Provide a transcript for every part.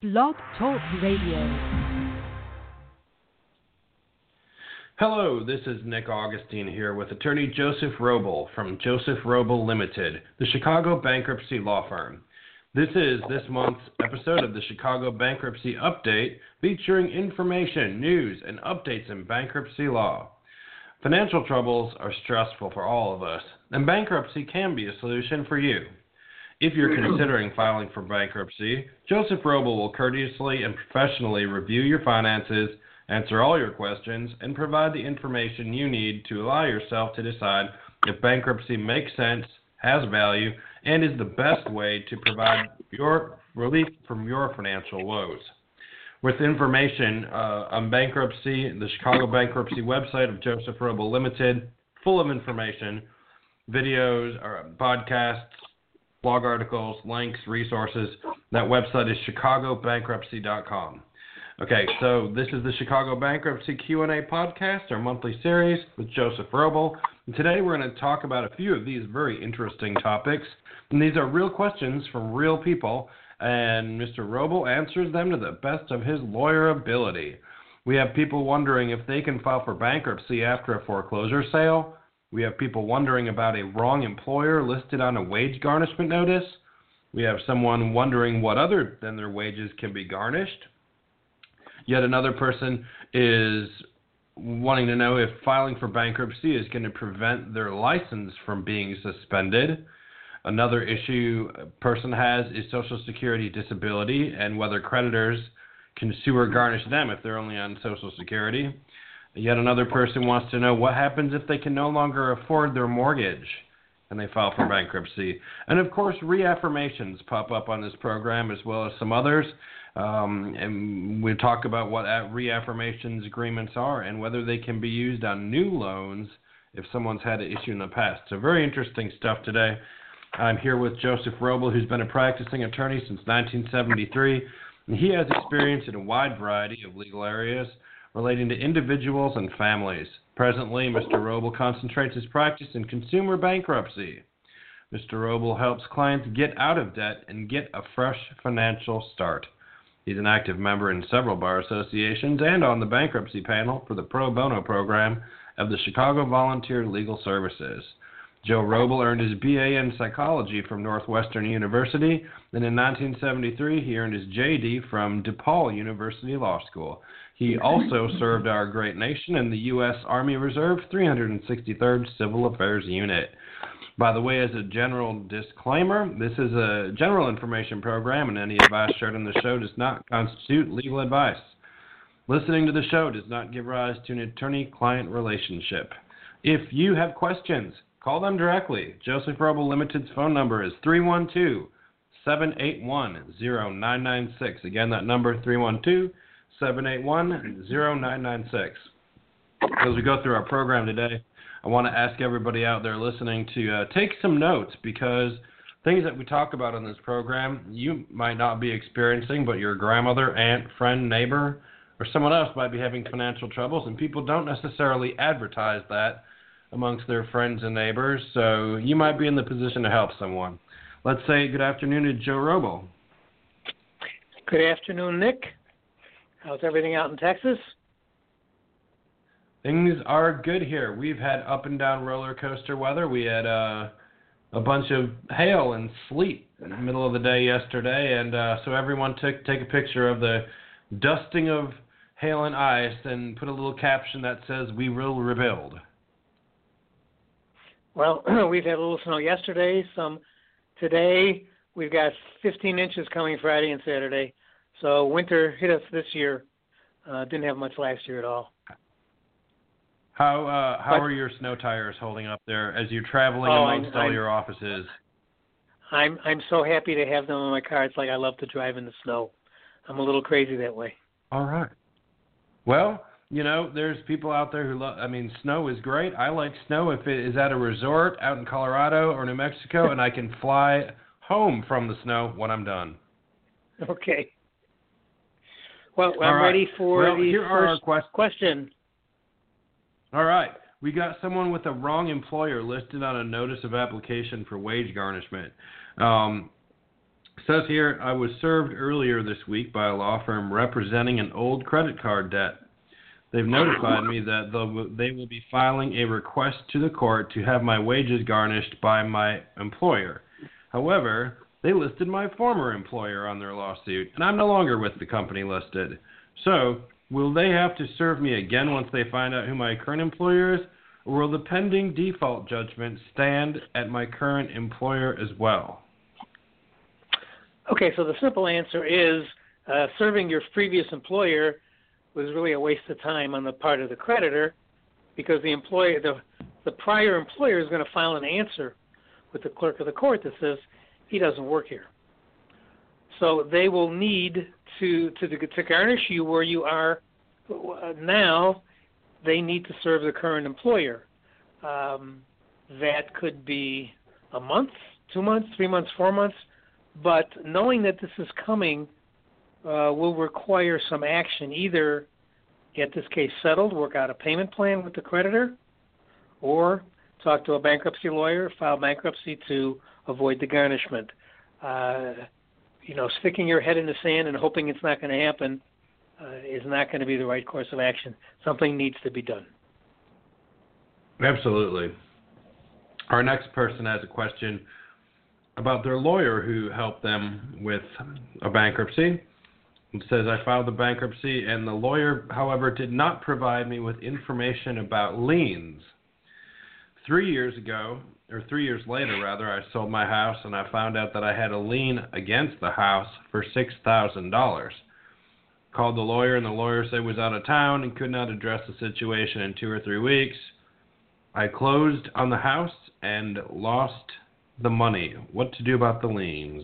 Blog Talk Radio. Hello, this is Nick Augustine here with attorney Joseph Roble from Joseph Roble Limited, the Chicago bankruptcy law firm. This is this month's episode of the Chicago Bankruptcy Update, featuring information, news, and updates in bankruptcy law. Financial troubles are stressful for all of us, and bankruptcy can be a solution for you. If you're considering filing for bankruptcy, Joseph Roble will courteously and professionally review your finances, answer all your questions, and provide the information you need to allow yourself to decide if bankruptcy makes sense, has value, and is the best way to provide your relief from your financial woes. With information on bankruptcy, the Chicago Bankruptcy website of Joseph Roble Limited, full of information, videos, podcasts, blog articles, links, resources. That website is chicagobankruptcy.com. Okay, so this is the Chicago Bankruptcy Q&A podcast, our monthly series with Joseph Roble. And today we're going to talk about a few of these very interesting topics. And these are real questions from real people, and Mr. Roble answers them to the best of his lawyer ability. We have people wondering if they can file for bankruptcy after a foreclosure sale. We have people wondering about a wrong employer listed on a wage garnishment notice. We have someone wondering what other than their wages can be garnished. Yet another person is wanting to know if filing for bankruptcy is going to prevent their license from being suspended. Another issue a person has is Social Security disability and whether creditors can sue or garnish them if they're only on Social Security. Yet another person wants to know what happens if they can no longer afford their mortgage and they file for bankruptcy. And of course, reaffirmations pop up on this program as well as some others. And we talk about what reaffirmations agreements are and whether they can be used on new loans if someone's had an issue in the past. So very interesting stuff today. I'm here with Joseph Roble, who's been a practicing attorney since 1973. And he has experience in a wide variety of legal areas relating to individuals and families. Presently, Mr. Roble concentrates his practice in consumer bankruptcy. Mr. Roble helps clients get out of debt and get a fresh financial start. He's an active member in several bar associations and on the bankruptcy panel for the pro bono program of the Chicago Volunteer Legal Services. Joe Roble earned his BA in psychology from Northwestern University, and in 1973 he earned his JD from DePaul University Law School. He also served our great nation in the U.S. Army Reserve 363rd Civil Affairs Unit. By the way, as a general disclaimer, this is a general information program, and any advice shared on the show does not constitute legal advice. Listening to the show does not give rise to an attorney-client relationship. If you have questions, call them directly. Joseph Roble Limited's phone number is 312-781-0996. Again, that number, 312-781-0996. As we go through our program today, I want to ask everybody out there listening to take some notes, because things that we talk about on this program you might not be experiencing, but your grandmother, aunt, friend, neighbor, or someone else might be having financial troubles, and people don't necessarily advertise that amongst their friends and neighbors, so you might be in the position to help someone. Let's say good afternoon to Joe Roble. Good afternoon, Nick. How's everything out in Texas? Things are good here. We've had up and down roller coaster weather. We had a bunch of hail and sleet in the middle of the day yesterday, and so everyone take a picture of the dusting of hail and ice and put a little caption that says, "We will rebuild." Well, we've had a little snow yesterday, some today. We've got 15 inches coming Friday and Saturday. So winter hit us this year. Didn't have much last year at all. How are your snow tires holding up there as you're traveling amongst all your offices? I'm so happy to have them on my car. It's like I love to drive in the snow. I'm a little crazy that way. All right. Well, you know, there's people out there who snow is great. I like snow if it is at a resort out in Colorado or New Mexico, and I can fly home from the snow when I'm done. Okay. Well, I'm ready for the first question. All right. We got someone with a wrong employer listed on a notice of application for wage garnishment. Says here, I was served earlier this week by a law firm representing an old credit card debt. They've notified me that they will be filing a request to the court to have my wages garnished by my employer. However, they listed my former employer on their lawsuit, and I'm no longer with the company listed. So, will they have to serve me again once they find out who my current employer is, or will the pending default judgment stand at my current employer as well? Okay, so the simple answer is serving your previous employer was really a waste of time on the part of the creditor, because the prior employer is going to file an answer with the clerk of the court that says he doesn't work here. So they will need to garnish you where you are now. They need to serve the current employer. That could be a month, 2 months, 3 months, 4 months. But knowing that this is coming will require some action, either get this case settled, work out a payment plan with the creditor, or talk to a bankruptcy lawyer, file bankruptcy to avoid the garnishment. Sticking your head in the sand and hoping it's not going to happen is not going to be the right course of action. Something needs to be done. Absolutely. Our next person has a question about their lawyer who helped them with a bankruptcy. It says, I filed the bankruptcy, and the lawyer, however, did not provide me with information about liens. 3 years later, I sold my house, and I found out that I had a lien against the house for $6,000. Called the lawyer, and the lawyer said he was out of town and could not address the situation in 2 or 3 weeks. I closed on the house and lost the money. What to do about the liens?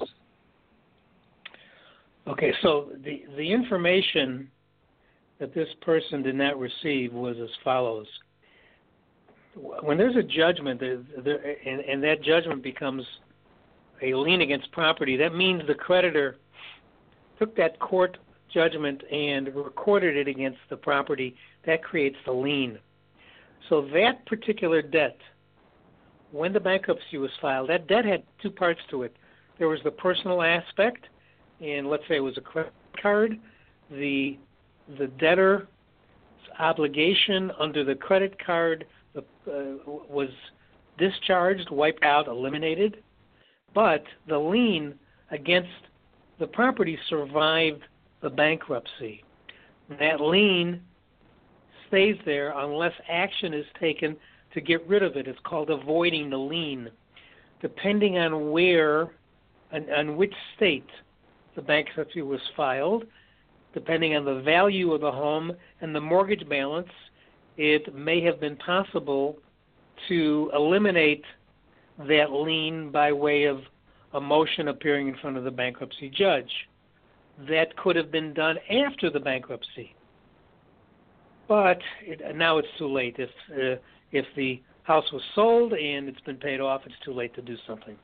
Okay, so the information that this person did not receive was as follows. When there's a judgment, and that judgment becomes a lien against property, that means the creditor took that court judgment and recorded it against the property. That creates the lien. So that particular debt, when the bankruptcy was filed, that debt had two parts to it. There was the personal aspect, and let's say it was a credit card. The debtor's obligation under the credit card was discharged, wiped out, eliminated, but the lien against the property survived the bankruptcy. That lien stays there unless action is taken to get rid of it. It's called avoiding the lien. Depending on where and on which state the bankruptcy was filed, depending on the value of the home and the mortgage balance, it may have been possible to eliminate that lien by way of a motion appearing in front of the bankruptcy judge. That could have been done after the bankruptcy. But now it's too late. If the house was sold and it's been paid off, it's too late to do something.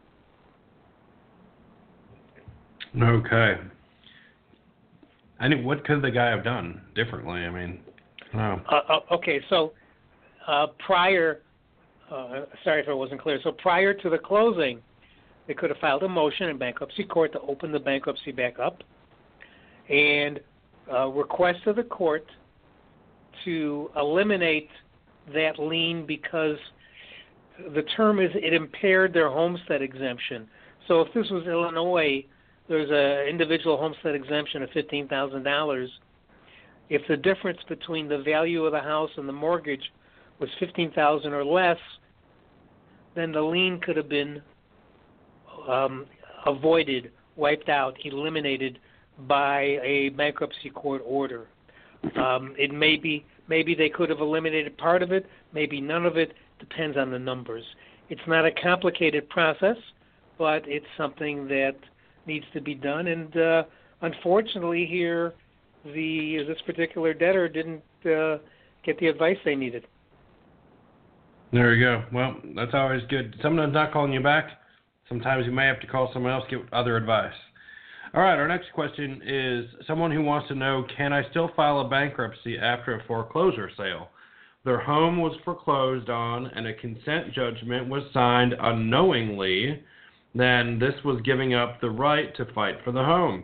Okay. What could the guy have done differently? I mean, okay, so prior, sorry if it wasn't clear. So prior to the closing, they could have filed a motion in bankruptcy court to open the bankruptcy back up and request of the court to eliminate that lien because the term is it impaired their homestead exemption. So if this was Illinois, there's an individual homestead exemption of $15,000. If the difference between the value of the house and the mortgage was $15,000 or less, then the lien could have been avoided, wiped out, eliminated by a bankruptcy court order. It maybe they could have eliminated part of it, maybe none of it, depends on the numbers. It's not a complicated process, but it's something that needs to be done. And unfortunately here, this particular debtor didn't get the advice they needed. There you go. Well, that's always good. Someone's not calling you back. Sometimes you may have to call someone else, get other advice. All right, our next question is someone who wants to know, can I still file a bankruptcy after a foreclosure sale? Their home was foreclosed on and a consent judgment was signed unknowingly then this was giving up the right to fight for the home.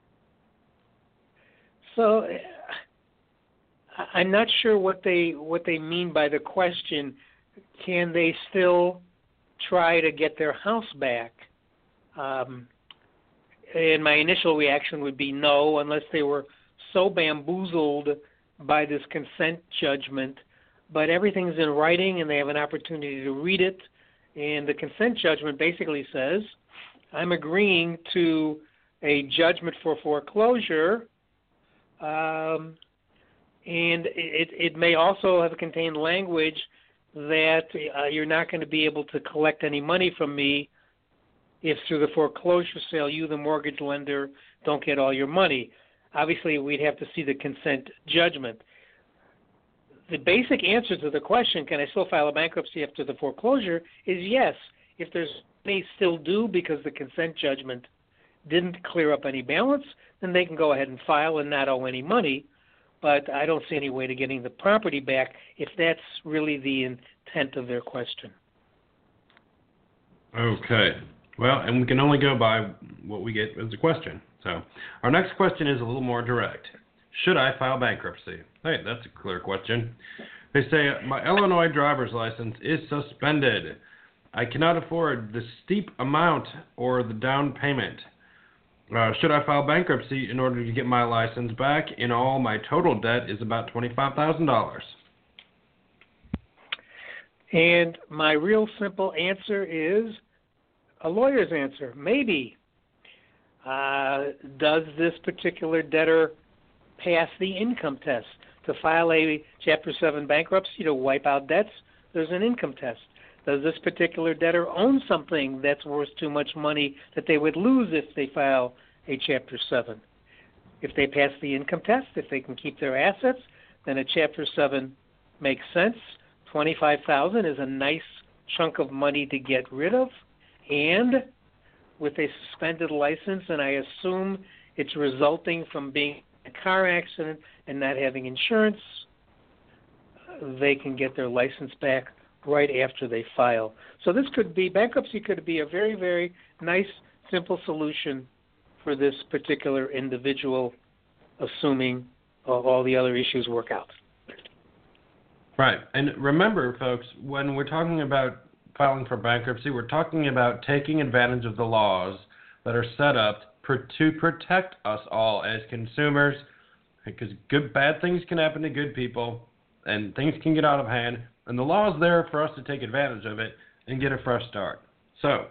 So I'm not sure what they mean by the question. Can they still try to get their house back? And my initial reaction would be no, unless they were so bamboozled by this consent judgment. But everything's in writing, and they have an opportunity to read it. And the consent judgment basically says, I'm agreeing to a judgment for foreclosure, and it may also have contained language that you're not going to be able to collect any money from me if through the foreclosure sale you, the mortgage lender, don't get all your money. Obviously, we'd have to see the consent judgment. The basic answer to the question, can I still file a bankruptcy after the foreclosure, is yes. If there's money still due because the consent judgment didn't clear up any balance, then they can go ahead and file and not owe any money. But I don't see any way to getting the property back if that's really the intent of their question. Okay. Well, and we can only go by what we get as a question. So our next question is a little more direct. Should I file bankruptcy? Hey, that's a clear question. They say, my Illinois driver's license is suspended. I cannot afford the steep amount or the down payment. Should I file bankruptcy in order to get my license back? In all, my total debt is about $25,000. And my real simple answer is a lawyer's answer. Maybe. Does this particular debtor pass the income test? To file a Chapter 7 bankruptcy to wipe out debts, there's an income test. Does this particular debtor own something that's worth too much money that they would lose if they file a Chapter 7? If they pass the income test, if they can keep their assets, then a Chapter 7 makes sense. $25,000 is a nice chunk of money to get rid of. And with a suspended license, and I assume it's resulting from being in a car accident and not having insurance, they can get their license back right after they file. So bankruptcy could be a very, very nice, simple solution for this particular individual, assuming all the other issues work out. Right. And remember, folks, when we're talking about filing for bankruptcy, we're talking about taking advantage of the laws that are set up to protect us all as consumers, because bad things can happen to good people, and things can get out of hand, and the law is there for us to take advantage of it and get a fresh start. So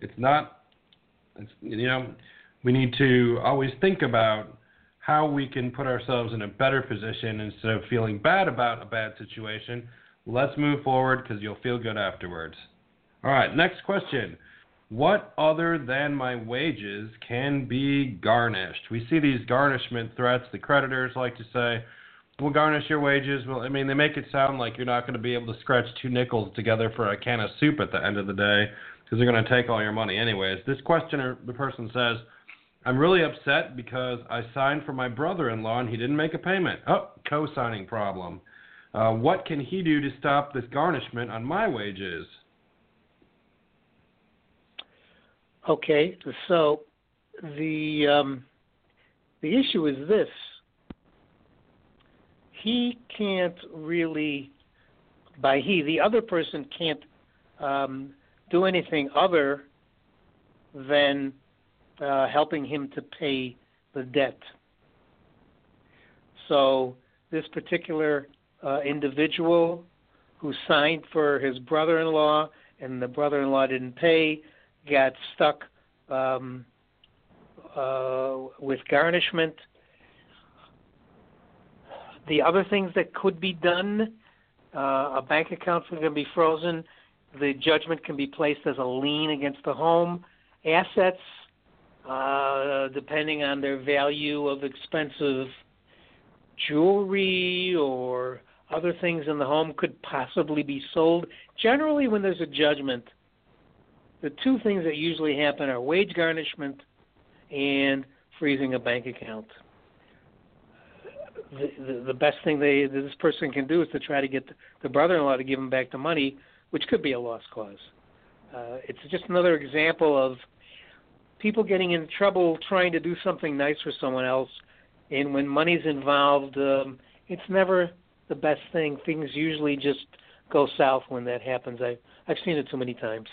we need to always think about how we can put ourselves in a better position instead of feeling bad about a bad situation. Let's move forward because you'll feel good afterwards. All right, next question. What other than my wages can be garnished? We see these garnishment threats. The creditors like to say, we'll garnish your wages. Well, I mean, they make it sound like you're not going to be able to scratch 2 nickels together for a can of soup at the end of the day because they're going to take all your money anyways. This questioner, the person says, I'm really upset because I signed for my brother-in-law and he didn't make a payment. Oh, co-signing problem. What can he do to stop this garnishment on my wages? Okay, so the issue is this. He can't really, the other person can't do anything other than helping him to pay the debt. So this particular individual who signed for his brother-in-law and the brother-in-law didn't pay, got stuck with garnishment. The other things that could be done, a bank account can be frozen. The judgment can be placed as a lien against the home. Assets, depending on their value of expensive jewelry or other things in the home, could possibly be sold. Generally, when there's a judgment, the 2 things that usually happen are wage garnishment and freezing a bank account. The best thing this person can do is to try to get the brother-in-law to give him back the money, which could be a lost cause. It's just another example of people getting in trouble trying to do something nice for someone else, and when money's involved, it's never the best thing. Things usually just go south when that happens. I've seen it too many times.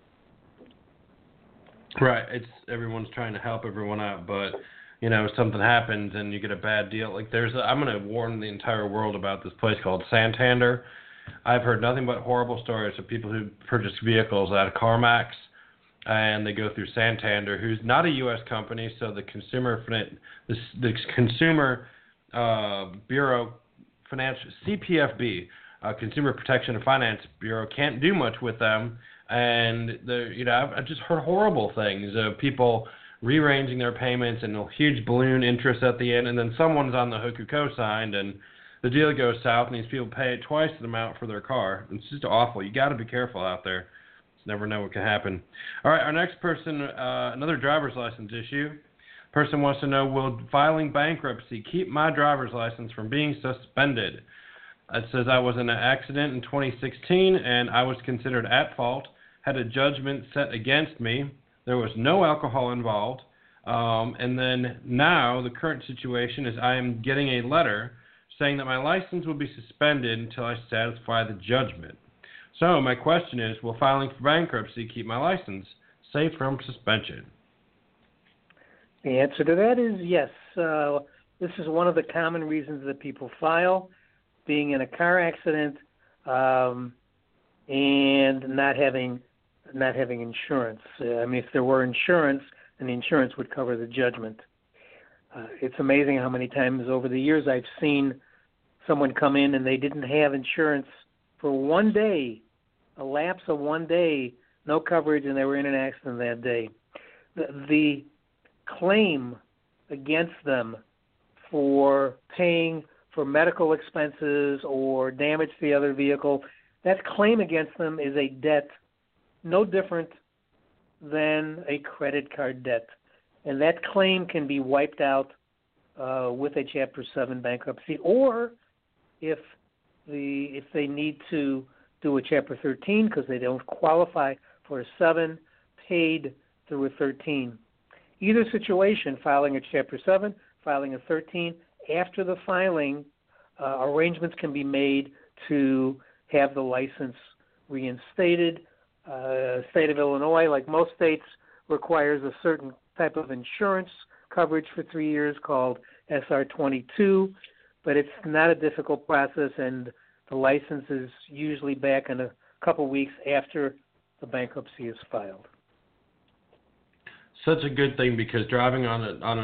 Right. It's everyone's trying to help everyone out, but something happens and you get a bad deal. Like I'm going to warn the entire world about this place called Santander. I've heard nothing but horrible stories of people who purchase vehicles out of CarMax, and they go through Santander, who's not a U.S. company, so the Consumer Bureau Financial CPFB, Consumer Protection and Finance Bureau, can't do much with them. And I've just heard horrible things of people rearranging their payments and a huge balloon interest at the end, and then someone's on the hook who co-signed, and the deal goes south, and these people pay twice the amount for their car. It's just awful. You got to be careful out there. You never know what can happen. All right, our next person, another driver's license issue. Person wants to know, will filing bankruptcy keep my driver's license from being suspended? It says I was in an accident in 2016, and I was considered at fault, had a judgment set against me. There was no alcohol involved. And then now the current situation is I am getting a letter saying that my license will be suspended until I satisfy the judgment. So my question is, will filing for bankruptcy keep my license safe from suspension? The answer to that is yes. This is one of the common reasons that people file, being in a car accident and not having insurance. If there were insurance, then the insurance would cover the judgment. It's amazing how many times over the years I've seen someone come in and they didn't have insurance for one day, a lapse of one day, no coverage, and they were in an accident that day. The claim against them for paying for medical expenses or damage to the other vehicle, that claim against them is a debt no different than a credit card debt. And that claim can be wiped out with a Chapter 7 bankruptcy, or if they need to do a Chapter 13 because they don't qualify for a 7, paid through a 13. Either situation, filing a Chapter 7, filing a 13, after the filing, arrangements can be made to have the license reinstated. State of Illinois, like most states, requires a certain type of insurance coverage for 3 years called SR22, but it's not a difficult process, and the license is usually back in a couple weeks after the bankruptcy is filed. Such a good thing, because driving on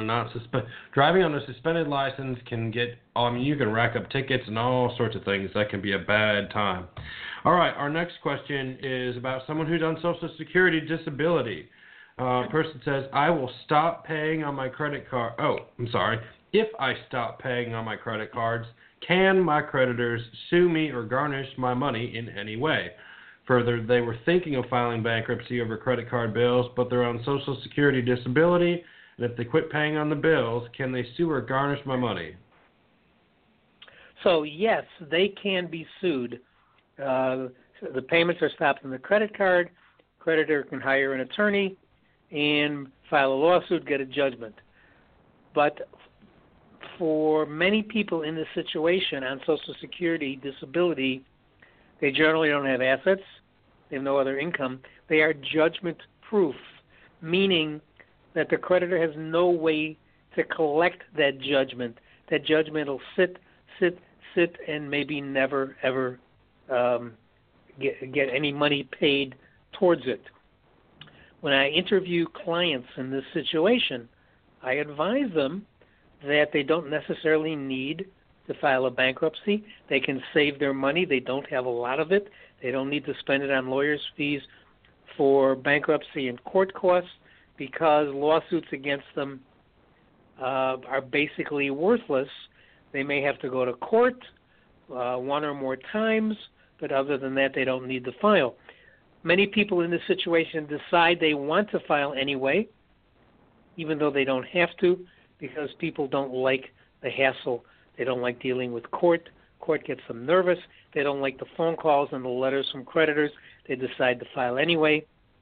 a suspended license can get, you can rack up tickets and all sorts of things. That can be a bad time. All right, our next question is about someone who's on Social Security disability. Person says, I will stop paying on my credit card. If I stop paying on my credit cards, can my creditors sue me or garnish my money in any way? Further, they were thinking of filing bankruptcy over credit card bills, but they're on Social Security disability, and if they quit paying on the bills, can they sue or garnish my money? So, yes, they can be sued. The payments are stopped on the credit card. Creditor can hire an attorney and file a lawsuit, get a judgment. But for many people in this situation on Social Security disability, they generally don't have assets. They have no other income. They are judgment-proof, meaning that the creditor has no way to collect that judgment. That judgment will sit, and maybe never, ever get any money paid towards it. When I interview clients in this situation, I advise them that they don't necessarily need to file a bankruptcy. They can save their money. They don't have a lot of it. They don't need to spend it on lawyers' fees for bankruptcy and court costs, because lawsuits against them are basically worthless. They may have to go to court one or more times, but other than that, they don't need to file. Many people in this situation decide they want to file anyway, even though they don't have to, because people don't like the hassle. They don't like dealing with court. Court gets them nervous. They don't like the phone calls and the letters from creditors. They decide to file anyway.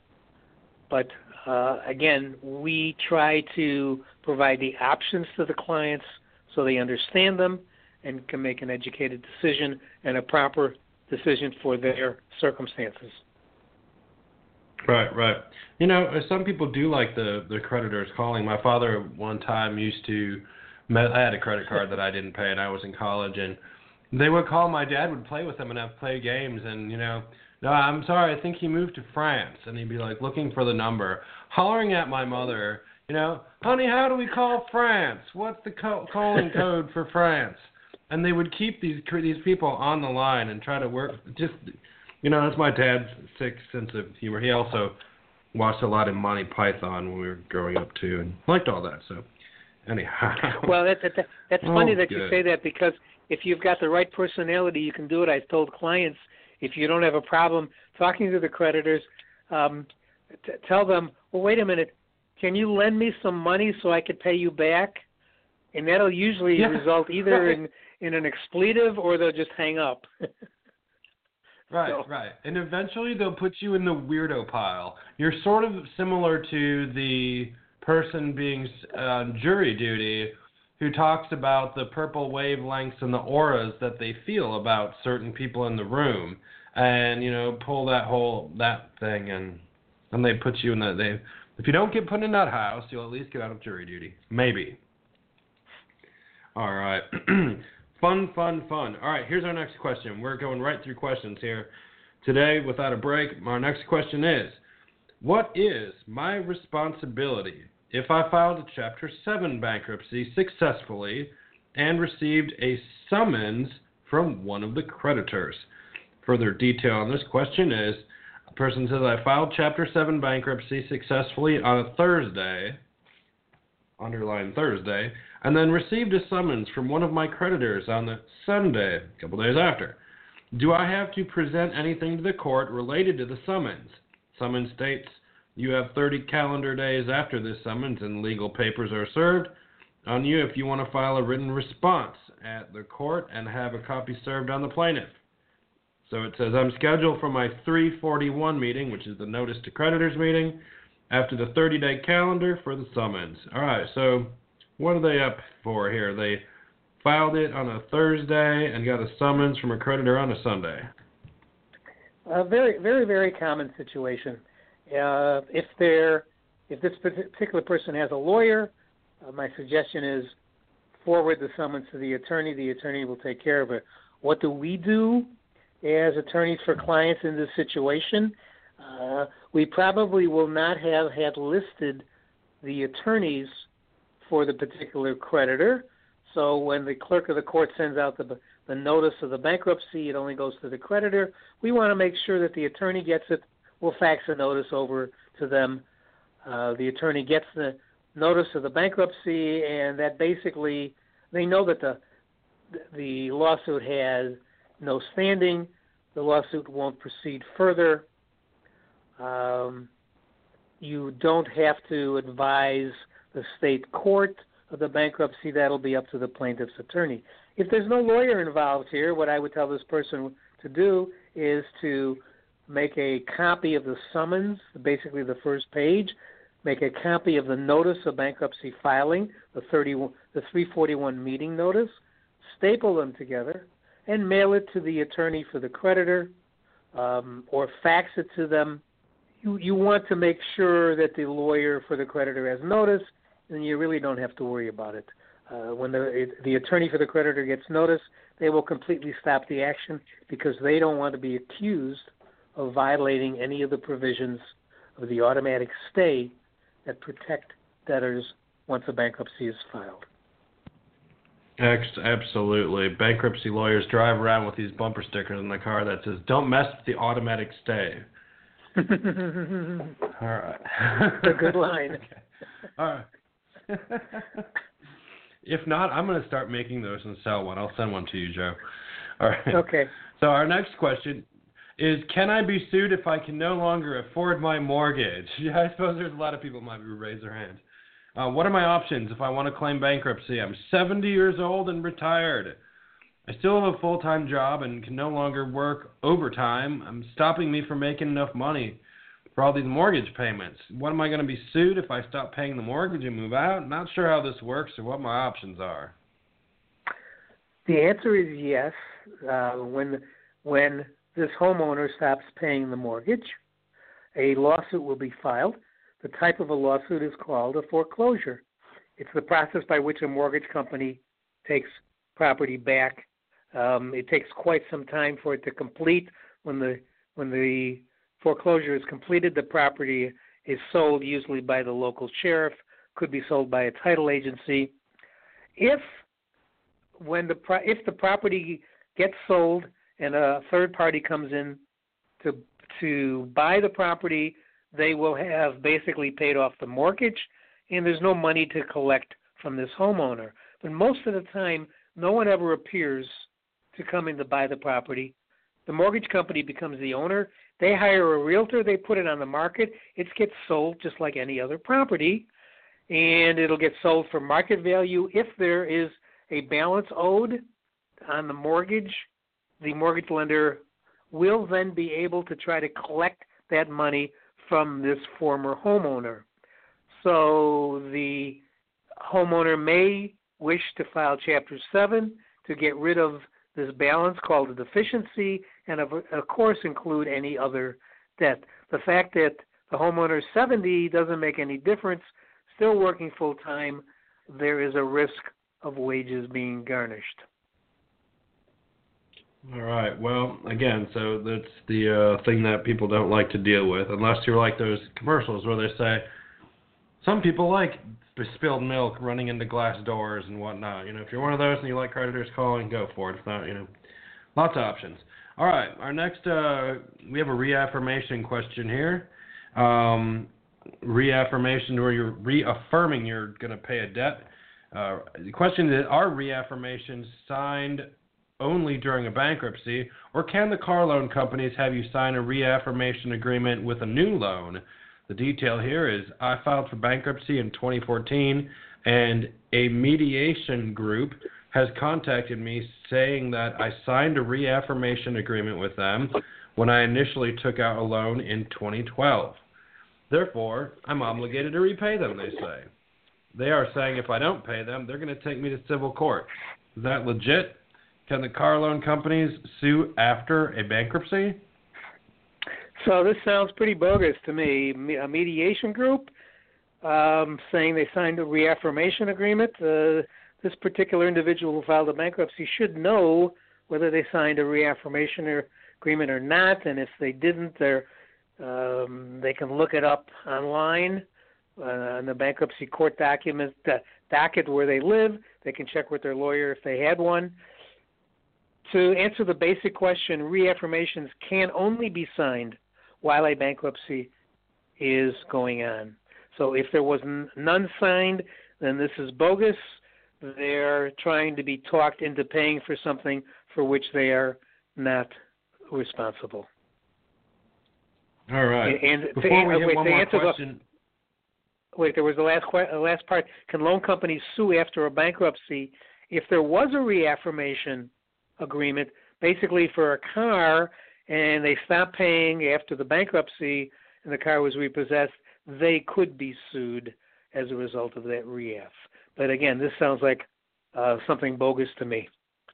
But again, we try to provide the options to the clients so they understand them and can make an educated decision and a proper decision for their circumstances. Right. You know, some people do like the creditors calling. My father one time used to, I had a credit card that I didn't pay and I was in college, and they would call. My dad would play with them and have play games, and, you know, no, I'm sorry, I think he moved to France. And he'd be like looking for the number, hollering at my mother, you know, honey, how do we call France? What's the calling code for France? And they would keep these people on the line and try to work. Just, you know, that's my dad's sick sense of humor. He also watched a lot of Monty Python when we were growing up too, and liked all that. So, anyhow. Well, that's funny that good. you say that, because if you've got the right personality, you can do it. I've told clients, if you don't have a problem talking to the creditors, tell them, well, wait a minute, can you lend me some money so I could pay you back? And that'll usually result either in an expletive or they'll just hang up. Right. And eventually they'll put you in the weirdo pile. You're sort of similar to the person being on jury duty who talks about the purple wavelengths and the auras that they feel about certain people in the room, and, you know, pull that thing, and they put you in if you don't get put in that house, you'll at least get out of jury duty. Maybe. All right. Fun. All right, here's our next question. We're going right through questions here today without a break. Our next question is, what is my responsibility if I filed a Chapter 7 bankruptcy successfully and received a summons from one of the creditors? Further detail on this question is, a person says, I filed Chapter 7 bankruptcy successfully on a Thursday, underline Thursday, and then received a summons from one of my creditors on the Sunday, a couple days after. Do I have to present anything to the court related to the summons? Summons states, you have 30 calendar days after this summons and legal papers are served on you if you want to file a written response at the court and have a copy served on the plaintiff. So it says, I'm scheduled for my 341 meeting, which is the notice to creditors meeting, after the 30-day calendar for the summons. All right, so what are they up for here? They filed it on a Thursday and got a summons from a creditor on a Sunday. A very, very, very common situation. If this particular person has a lawyer, my suggestion is forward the summons to the attorney. The attorney will take care of it. What do we do as attorneys for clients in this situation? We probably will not have had listed the attorneys for the particular creditor. So when the clerk of the court sends out the notice of the bankruptcy, it only goes to the creditor. We want to make sure that the attorney gets it. We'll fax a notice over to them. The attorney gets the notice of the bankruptcy, and that basically they know that the lawsuit has no standing. The lawsuit won't proceed further. You don't have to advise the state court of the bankruptcy. That'll be up to the plaintiff's attorney. If there's no lawyer involved here, what I would tell this person to do is to make a copy of the summons, basically the first page, make a copy of the notice of bankruptcy filing, the 341 meeting notice, staple them together, and mail it to the attorney for the creditor, or fax it to them. You want to make sure that the lawyer for the creditor has notice, and you really don't have to worry about it. When the attorney for the creditor gets notice, they will completely stop the action because they don't want to be accused of violating any of the provisions of the automatic stay that protect debtors once a bankruptcy is filed. Absolutely. Bankruptcy lawyers drive around with these bumper stickers in the car that says, don't mess with the automatic stay. All right. That's a good line. Okay. All right. If not, I'm going to start making those and sell one. I'll send one to you, Joe. All right. Okay. So our next question is, can I be sued if I can no longer afford my mortgage? Yeah, I suppose there's a lot of people who might raise their hands. What are my options if I want to claim bankruptcy? I'm 70 years old and retired. I still have a full-time job and can no longer work overtime. I'm stopping me from making enough money. for all these mortgage payments. What am I going to be sued if I stop paying the mortgage and move out? Not sure how this works or what my options are. The answer is yes. When this homeowner stops paying the mortgage, a lawsuit will be filed. The type of a lawsuit is called a foreclosure. It's the process by which a mortgage company takes property back. It takes quite some time for it to complete. When the foreclosure is completed, the property is sold usually by the local sheriff, could be sold by a title agency. If the property gets sold and a third party comes in to buy the property, they will have basically paid off the mortgage, and there's no money to collect from this homeowner. But most of the time, no one ever appears to come in to buy the property. The mortgage company becomes the owner. They hire a realtor. They put it on the market. It gets sold just like any other property, and it'll get sold for market value. If there is a balance owed on the mortgage lender will then be able to try to collect that money from this former homeowner. So the homeowner may wish to file Chapter 7 to get rid of this balance called a deficiency, and of course include any other debt. The fact that the homeowner is 70 doesn't make any difference. Still working full time, there is a risk of wages being garnished. All right. Well, again, so that's the thing that people don't like to deal with, unless you're like those commercials where they say, some people like spilled milk running into glass doors and whatnot. If you're one of those and you like creditors calling, go for it. If not, lots of options. All right. Our next, we have a reaffirmation question here. Reaffirmation, where you're reaffirming you're going to pay a debt. The question is, are reaffirmations signed only during a bankruptcy, or can the car loan companies have you sign a reaffirmation agreement with a new loan? The detail here is, I filed for bankruptcy in 2014, and a mediation group has contacted me saying that I signed a reaffirmation agreement with them when I initially took out a loan in 2012. Therefore, I'm obligated to repay them, they say. They are saying if I don't pay them, they're going to take me to civil court. Is that legit? Can the car loan companies sue after a bankruptcy? So this sounds pretty bogus to me. A mediation group saying they signed a reaffirmation agreement. This particular individual who filed a bankruptcy should know whether they signed a reaffirmation agreement or not, and if they didn't, they can look it up online on the bankruptcy court document, docket where they live. They can check with their lawyer if they had one. To answer the basic question, reaffirmations can only be signed while a bankruptcy is going on. So if there was none signed, then this is bogus. They're trying to be talked into paying for something for which they are not responsible. All right. And before we hit one more question. There was the last part. Can loan companies sue after a bankruptcy? If there was a reaffirmation agreement, basically for a car, and they stopped paying after the bankruptcy and the car was repossessed, they could be sued as a result of that reaff. But again, this sounds like something bogus to me.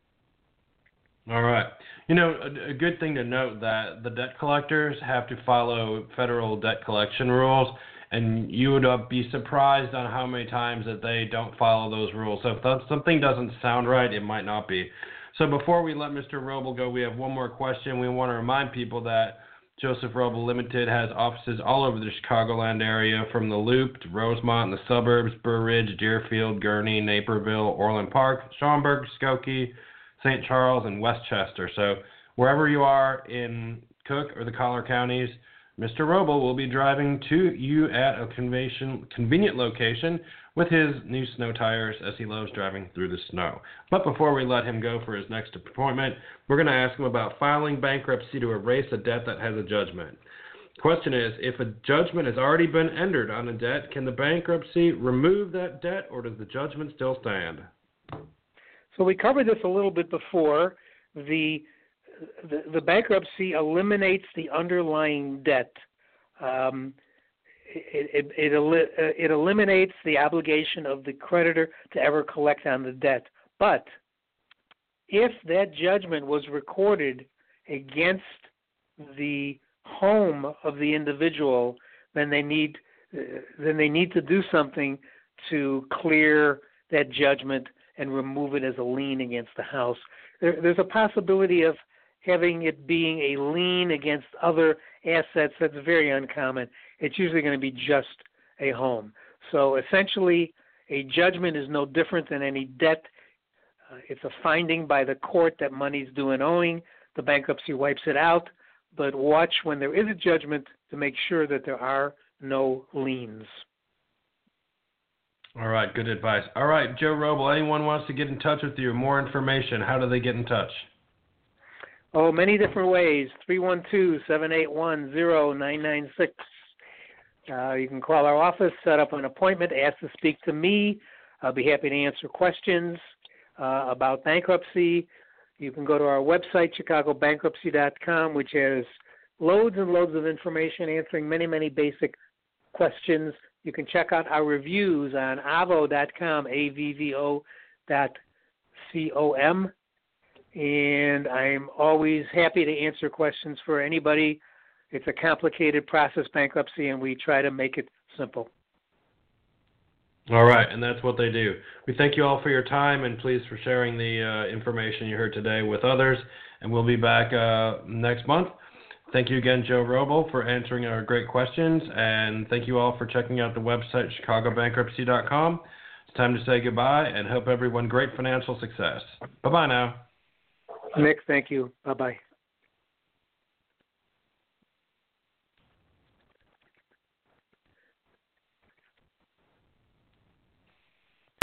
All right. A good thing to note that the debt collectors have to follow federal debt collection rules, and you would be surprised on how many times that they don't follow those rules. So if something doesn't sound right, it might not be. So before we let Mr. Roble go, we have one more question. We want to remind people that Joseph Roble Limited has offices all over the Chicagoland area, from the Loop to Rosemont and the suburbs, Burr Ridge, Deerfield, Gurnee, Naperville, Orland Park, Schaumburg, Skokie, St. Charles, and Westchester. So wherever you are in Cook or the Collier counties, Mr. Roble will be driving to you at a convenient location with his new snow tires, as he loves driving through the snow. But before we let him go for his next appointment, we're going to ask him about filing bankruptcy to erase a debt that has a judgment. The question is, if a judgment has already been entered on a debt, can the bankruptcy remove that debt, or does the judgment still stand? So we covered this a little bit before. The bankruptcy eliminates the underlying debt. it eliminates the obligation of the creditor to ever collect on the debt. But if that judgment was recorded against the home of the individual, then they need to do something to clear that judgment and remove it as a lien against the house. There's a possibility of having it being a lien against other assets. That's very uncommon. It's usually going to be just a home. So essentially, a judgment is no different than any debt. It's a finding by the court that money's due and owing. The bankruptcy wipes it out. But watch when there is a judgment to make sure that there are no liens. All right, good advice. All right, Joe Roble, anyone wants to get in touch with you, more information, how do they get in touch? Oh, many different ways. 312-781-0996. You can call our office, set up an appointment, ask to speak to me. I'll be happy to answer questions about bankruptcy. You can go to our website, chicagobankruptcy.com, which has loads and loads of information answering many, many basic questions. You can check out our reviews on avvo.com, avvo.com. And I'm always happy to answer questions for anybody. It's a complicated process, bankruptcy, and we try to make it simple. All right, and that's what they do. We thank you all for your time, and please for sharing the information you heard today with others. And we'll be back next month. Thank you again, Joe Roble, for answering our great questions, and thank you all for checking out the website, chicagobankruptcy.com. It's time to say goodbye, and hope everyone great financial success. Bye-bye now. Nick, thank you. Bye-bye.